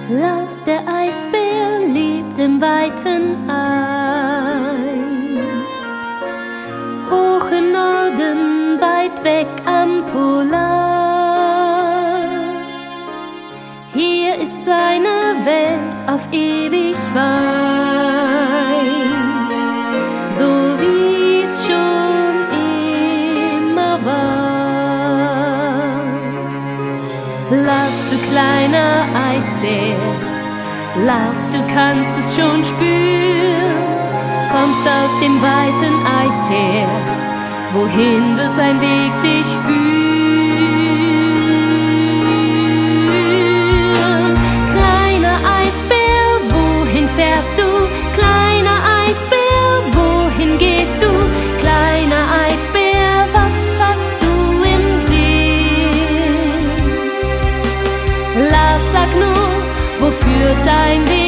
Lars, der Eisbär, lebt im weiten Eis. Hoch im Norden, weit weg am Polar. Hier ist seine Welt auf ewig weiß, so wie's schon immer war. Lars, du kleiner Eisbär, Lars, du kannst es schon spüren, kommst aus dem weiten Eis her, wohin wird dein Weg dich führen? Kleiner Eisbär, wohin fährst du? Kleiner Eisbär, wohin gehst du? Kleiner Eisbär, was hast du im Sinn? Lars, sag nur, wo führt dein Weg?